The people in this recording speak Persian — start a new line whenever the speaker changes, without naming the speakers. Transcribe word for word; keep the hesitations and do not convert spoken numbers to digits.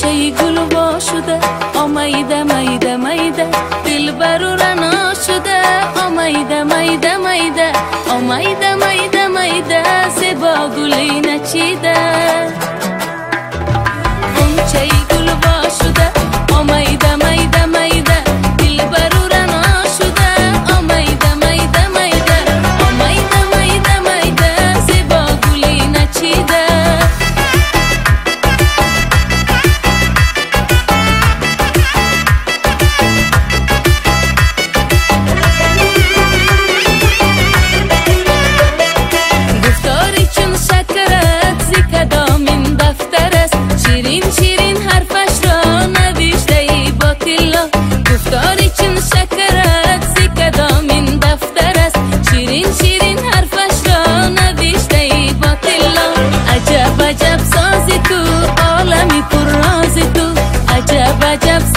غنچه گل وا شده آمیده میده میده دل برو رنا شده آمیده میده میده آمیده میده میده زیبا گلی نچیده غنچه گل وا شده آمیده میده میده دل برو رنا شده آمیده میده میده آمیده میده میده زیبا گلی نچیده عجب سازی تو عالمی پر رازی تو عجب عجب